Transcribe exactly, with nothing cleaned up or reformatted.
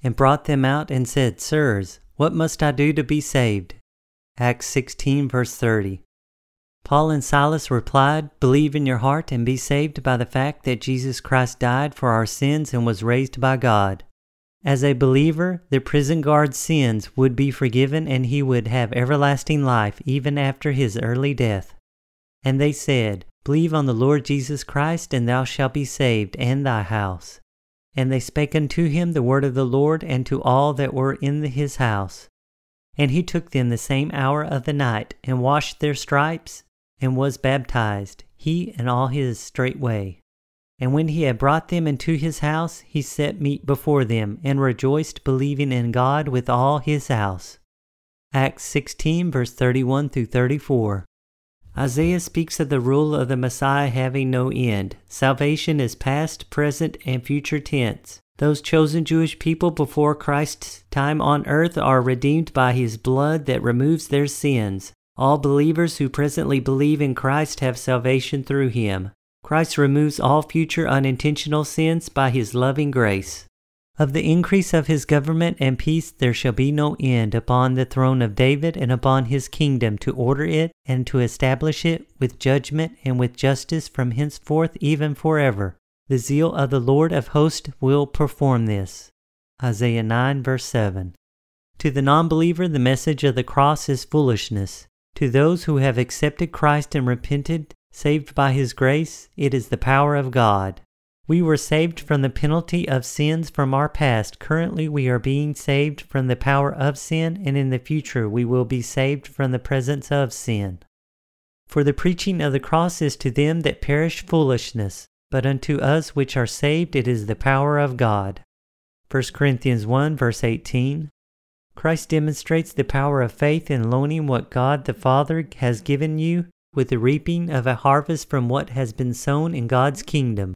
and brought them out and said, Sirs, what must I do to be saved? Acts sixteen, verse thirty. Paul and Silas replied, Believe in your heart and be saved by the fact that Jesus Christ died for our sins and was raised by God. As a believer, the prison guard's sins would be forgiven and he would have everlasting life even after his early death. And they said, Believe on the Lord Jesus Christ, and thou shalt be saved, and thy house. And they spake unto him the word of the Lord, and to all that were in his house. And he took them the same hour of the night, and washed their stripes, and was baptized, he and all his straightway. And when he had brought them into his house, he set meat before them, and rejoiced, believing in God with all his house. Acts sixteen, verse thirty-one through thirty-four. Isaiah speaks of the rule of the Messiah having no end. Salvation is past, present, and future tense. Those chosen Jewish people before Christ's time on earth are redeemed by his blood that removes their sins. All believers who presently believe in Christ have salvation through him. Christ removes all future unintentional sins by his loving grace. Of the increase of his government and peace there shall be no end upon the throne of David and upon his kingdom, to order it and to establish it with judgment and with justice from henceforth even forever. The zeal of the Lord of hosts will perform this. Isaiah nine, verse seven. To the non-believer, the message of the cross is foolishness. To those who have accepted Christ and repented, saved by his grace, it is the power of God. We were saved from the penalty of sins from our past. Currently we are being saved from the power of sin, and in the future we will be saved from the presence of sin. For the preaching of the cross is to them that perish foolishness, but unto us which are saved it is the power of God. First Corinthians one, verse eighteen. Christ demonstrates the power of faith in loaning what God the Father has given you with the reaping of a harvest from what has been sown in God's kingdom.